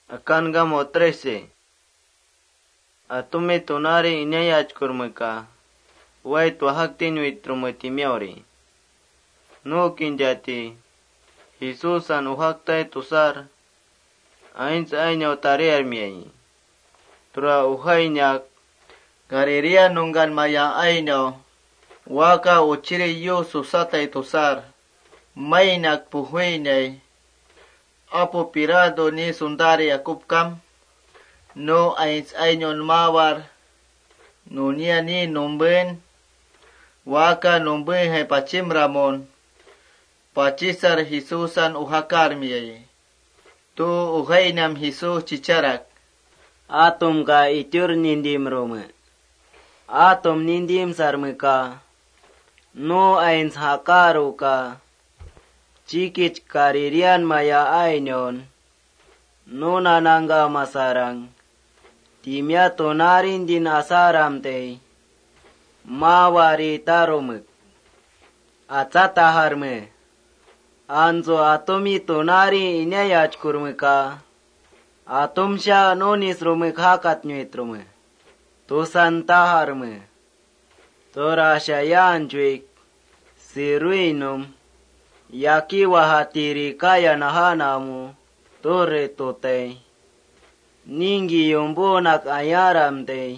Akan gamo 13. Atumi tunari inayach kurmeka. Wait wahaktin witrumutimiori. No kinjati. Jesusan uhaktay tusar. Ains aynyo tariar miyay. Tura uhaynyak. Gariria nunggan maya aynyo. Waka uchiri yu susatay tusar. Maynak puhuynay. Apo pirado ni sundari akupkam. No ains aynyon mawar. Nunia ni numben. Waka numben hay pachim ramon. Pachisar Jesusan uhakar miyay. Tu uhaynam Jesus chicharak. Atom ka itur nindim rome. Atom nindim sarmeka. No ains hakaru ka. Cikich karirian maya ainyon. No nanangga masarang. Timya tonarin din asaram te. Mawari tarumek. Atsataharme. Anzo atomi tonari inayach kurmeka. Atomsha nonis rumek hakat nyetrume. Tosan taharme. Torasha yanjwik. Siruinum. Yaki wahatiri kaya nahanamu. Tore tote. Ningi yombonak ayaram te.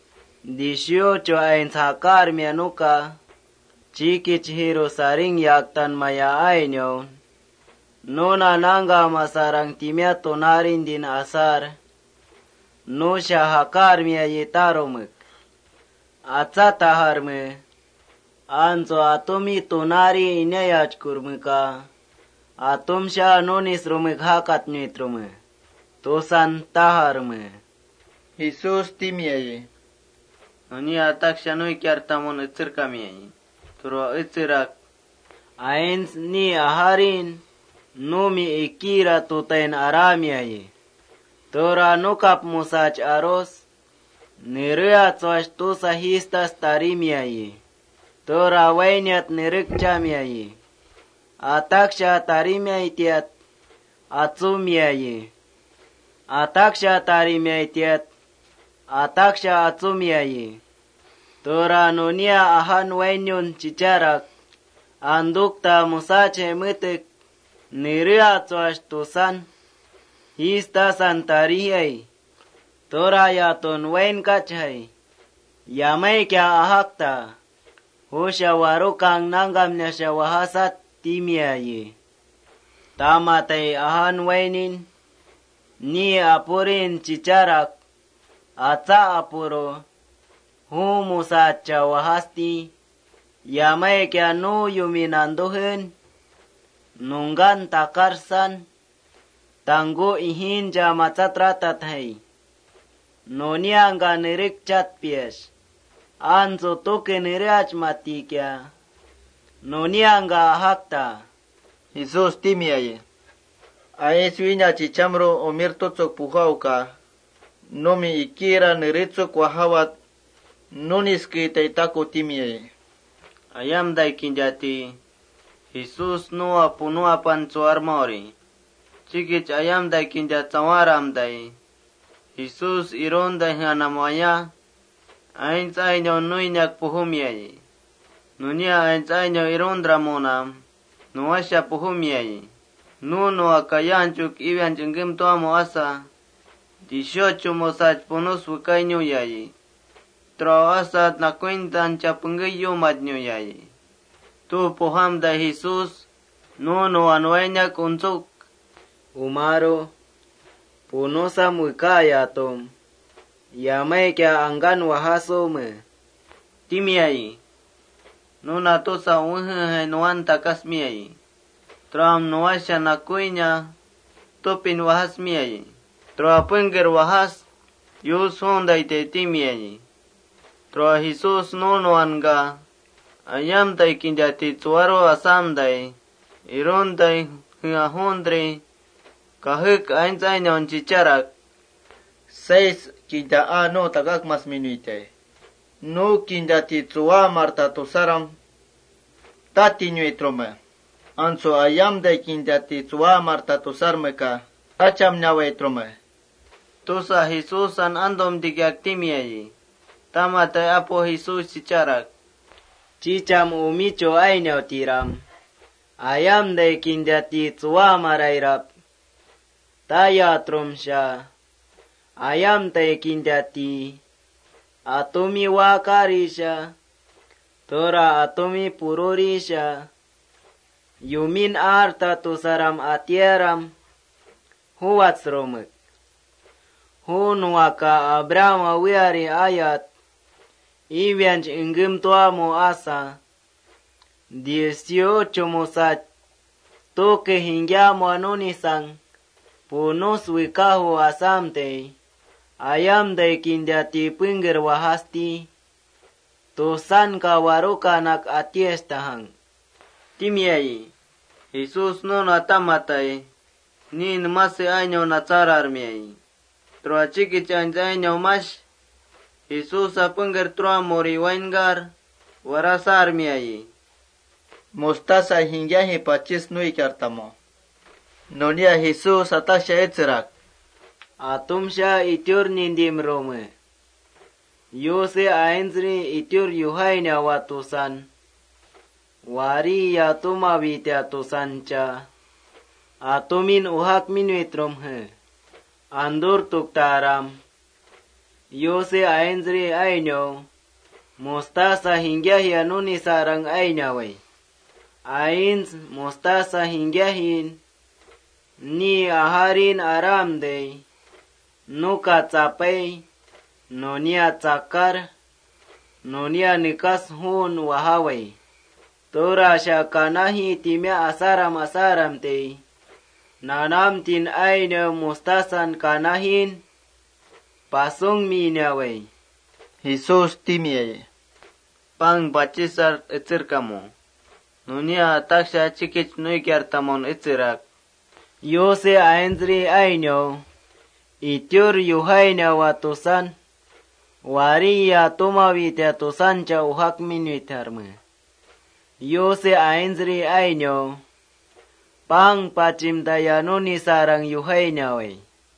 18 ains hakar mianuka. Cikich hiro saring yaktan maya ainyo. Nona nanga masarang timya tonarin din asar. No siya hakar miya yitaromek. Atsa taharme. Anzo atomi tonari inayach kurmeka. Atom siya nonis rumek hakat nyitrume. Tosan taharme. Jesus timiyaye. Ani atak siya no ikyartamon itsir kamiyaye. Turo itsirak. Ains ni aharin. Numi ikira tutain aramiyaye. Tora nukap musach aros. Nirea tsoash tusa histas tarimiyaye. Tora wainyat nirikchamiyaye. Ataksha tarimiyaye tiat. Atsumiyaye. Ataksha tarimiyaye tiat. Ataksha atsumiyaye. Tora nunia ahan wainyun chicharak. Andukta musache mitik. Nirea tsoash tusan. Hista santarihai. Tora yaton wain kachay. Yamay kya ahakta. Husha warukang nangamnya siya wahasat timiyaye. Tamatay ahan wainin. Ni apurin chicharak. Atsa apuro. Humusacha wahasti. Yamay kya no yuminanduhin. Nunggan takarsan. Tanggo ihin jamatsatrat hay. Nonia nga nirikchat pies. Anzo toke niriach matikya. Nonia nga hakta. Jesus timiyaye. Aeswinya chichamro omirtotsok puhauka. Nomi ikira niritsok wahawat. Nuniski taitako timiyaye. Ayam day kinjati. Jesus nua punua pancuar mori. Cikich ayam day kinjat sawaram day. Jesus iron day hanamaya. Ains aynyo nuinyak puhumyaye. Nunia ains aynyo iron dramonam. Nuasya puhumyaye. Nuno akayanchuk iwan jengim tuamo asa. 18 mosach punus wakainyo yaye. Tro asat na kwintan chapungayo madnyo yaye. Tu poham da Jesus. Nuno anwainyak unsuk. Umaro. Punosa mukaya tom. Yamay kya anggan wahaso me. Timiyaye. Nuna tosa uhe nuan takas miyaye. Tram nuasya na kuinya. Topin wahas miyaye. Tra pengger wahas. Yus honda ite timiyaye. Tra Jesus nunuan ga. Ayam tay kinjati tsuaro asam day. Iron day hua hondre. Kahik ains aynyon chicharak. 6 kinja ano tagak mas minuite. No kinjati tsua marta tosaram. Tati nyuetrome. Anso ayam day kinjati tsua marta tosarmeka. Acham nyawetrome. Tusa Jesusan andom digak timiayi. Tamatay apo Jesus chicharak. Chicham umicho ainyaw tiram. Ayam day kindati tsuwa marayrap. Tayatrom siya. Ayam tay kindati. Atumi wakari siya. Tora atumi pururi siya. Yumin arta tusaram atieram. Huwatsromek. Hunwaka Abraham wiari ayat. Iwianch ingim tuamo asa. 18 musat. Toke hingyamo anunisan. Punos wikahu asamte. Ayam day kindati pingger wahasti. Tusan kawarukanak atiestahang. Timiayi. Jesus no natamatay. Nin masi año natsararmiayi. Troa chikich año mash. Jesus apengger troa mori waingar. Warasarmiayi. Mostasa hingyahi pachis nui kartamo. Nonia Jesus atasha etzerak. Atumsha itiur nindim rome. Yose ainzri itiur yuhayna watusan. Wari yatuma vitya tusancha. Atumin uhak minuitrom he. Andur tuktaram. Yose ainzri ainyo. Mostasa hingyahi anuni sarang ainyaway. Ainz mostasa hingyahin. Ni aharin aramdey. Nuka tsapay. Nonia tsakar. Nonia nikas hun wahaway. Tora siya kanahi timya asaram te. Nanamtin ayna mustasan kanahin. Pasong minaway. Jesus timyaye. Pang bachisar etzirkamo. Nunia taksha chikich nuikyartamon etzirak. Yose ainzri ayno. Itiur yuhayna watusan. Wariya tumawitya tusancha uhak minuitarme. Yose ainzri ainyo. Pang pachimtayanuni sarang yuhayna way.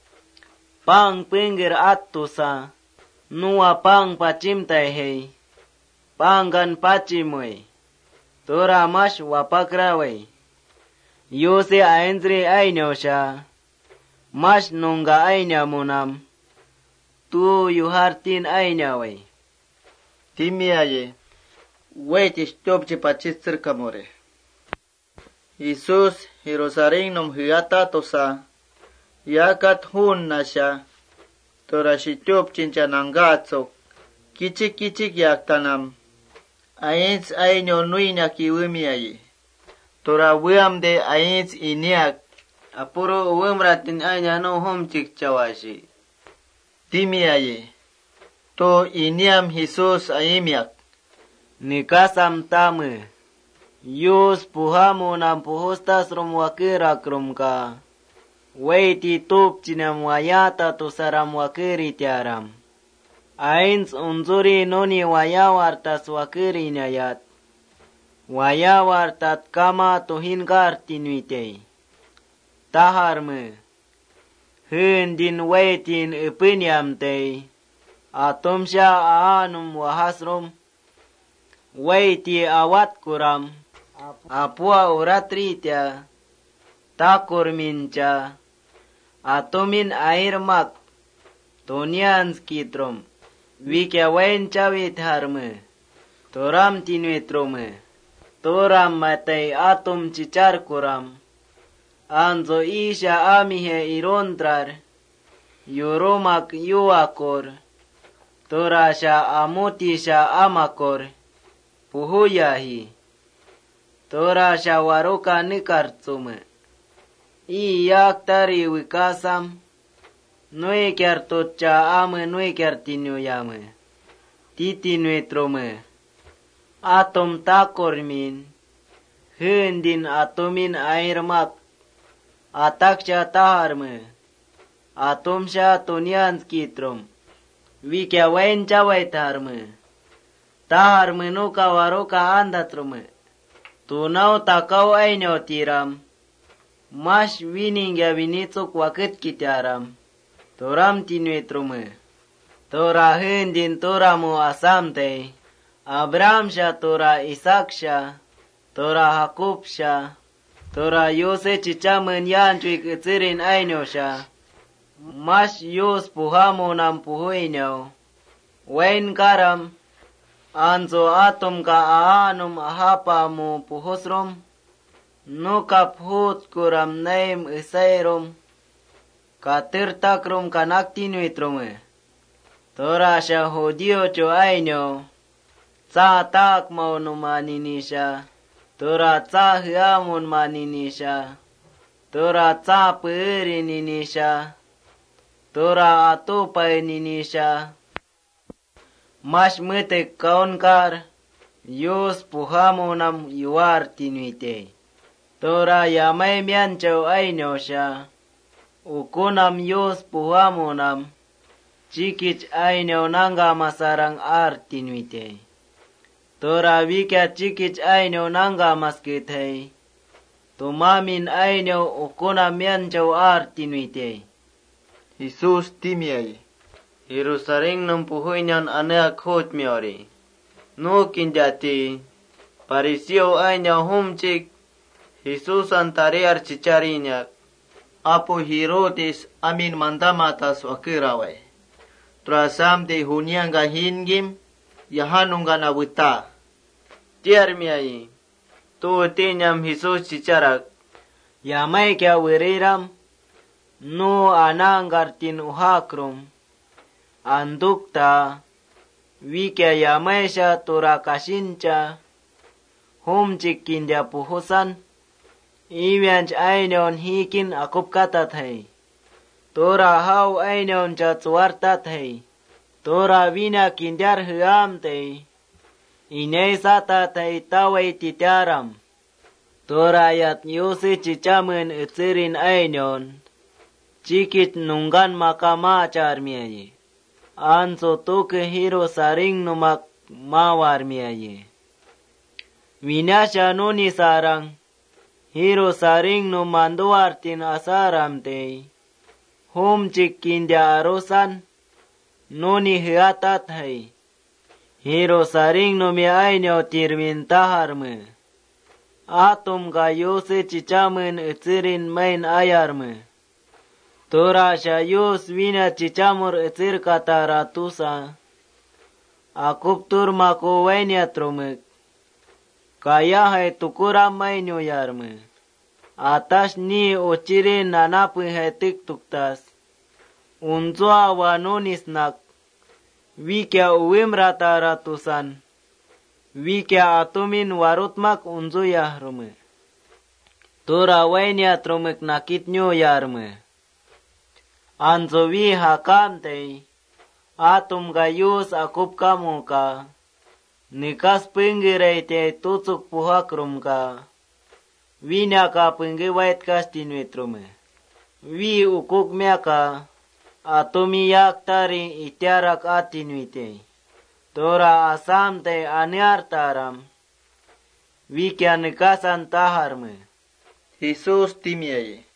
Pang pingir atusa. Nuwa pang pachimtay hey. Pangan pachimoy. Tora mash wapakra way. Yose ainzri ainyo siya. Mash nunga ainya munam. Tu yuhartin ainya way. Timiaye. Weitish topchi pachitsir kamore. Jesus Jerusalem nom hyata tosa. Yakat hun nasha. Torashi topchin chanangatsok. Kichik yaktanam. Ains ainyo nuinya kiwimiaye. Tora wiamde ains iniak. Apuro wimratin ainya no homchik chawashi. Timiaye. To iniam Jesus aimiak. Nikasam tame. Yus puhamu nam puhustas rum wakira krumka. Weiti tup chinam wayata tusaram wakiri tiaram. Ains unzuri noni wayawartas wakiri nyayat. Wayawartat kama tuhinkar tinuitei. Taharme. Hundin weitin ipinyamtei. Atumsha aanum wahasrum. Weiti awat kuram. Apua uratritya. Takur mincha. Atumin airmak. Tonians kitrom. Wikya wencawit harme. Toram tinuitrome. Toram matay atum chichar kuram. Anzo isha amihe irontrar. Yurumak yuakor. Torasha amutisha amakor. Puhuyahi. Torasha waruka nikartsume. Iyaktari wikasam. Nui kertutcha ame nui kertinuyame. Titinuitrome. Atom takormin. Hundin atomin airmak. Ataksha taharme. Atomsha tonianskitrom. Wikya wencha waitarme. Taharme nuka waruka andatrume. Tunau takau ainyo tiram. Mash winingya winitsuk wakit kitaram. Toram tinuetrume. Tora hindin toramu asamte. Abrahamsha tora Isaksha. Tora Jakobsha. Tora Yose chichamen yanchuik itzirin ainosha. Mas Yos puhamo nam puhuinyo. Wain karam. Anzo atom ka aanum ahapa mo puhosrom. Nukap hut kuram naim isairom. Katirtakrom kanaktinuitrume. Tora sha hodio cho ainyo. Tsa tak maunu maninisha. Tora tsa hiamun maninisha. Tora tsa peri ninisha. Tora atupay ninisha. Mas mete kaunkar. Yos puhamunam yuar tinuite. Tora yamay mianchaw ainyo siya. Ukunam Yos puhamunam. Chikich ainyo nanga masarang ar tinuite. Tora wika chikich ainyo nanga maskitay. Tumamin ainyo ukunam mianchaw ar tinuite. Jesus timiyay. Jerusalem ng puhuinyan anak hot miyori. No kinjati. Parisyo ainyo humchik. Jesus antariar chicharinyak. Apo Herodes amin mandamatas wakiraway. Trasamte hunyanga hingim. Yahanunga nawita. Tiar miyay. Tuutinyam Jesus chicharak. Yamay kya wiriram. No anangartin uhakrum. Andukta. Wikya yamay siya turakashincha. Humchik kindya puhusan. Iwianch ainyon hikin akupkatat hay. Tora haw ainyon cha tsuwartat hay. Tora wina kindyar huamte. Inay satat hay taway titiaram. Tora yat yusi chichamen itsirin ainyon. Chikit nungan makamachar miyaye. Anso tuke hiro saring numak mawar miyaye. Winasya nuni sarang. Hiro saring no manduartin asaramte. Humchik kindya arosan. Nuni hiatat hay. Hiro saring no mi ainyo tirmintaharme. Atum ka Yose chichamen itsirin main ayarme. Tora sha Yos wina chichamur itzir kataratusa. Akuptur mako wainiatrumek. Kaya hai tukura mainyo yarme. Atas ni ochire nanapu hai tik tuktas. Unzoa wanonisnak. Wikya uwimrata ratusan. Wikya atumin warutmak unzo yahrume. Tora wainya trumek nakit nyo yarme. Anzo wi hakamte. Atum gayus akup kamu ka. Nikas pingiray te tutsuk puhakrum ka. Wina ka pingiwait kas tinuitrume. Wi ukuk mea ka. Atumiyak tari itiarak atinuite. Tora asamte anyar taram. Wikya nikasan taharme. Jesus timiyay.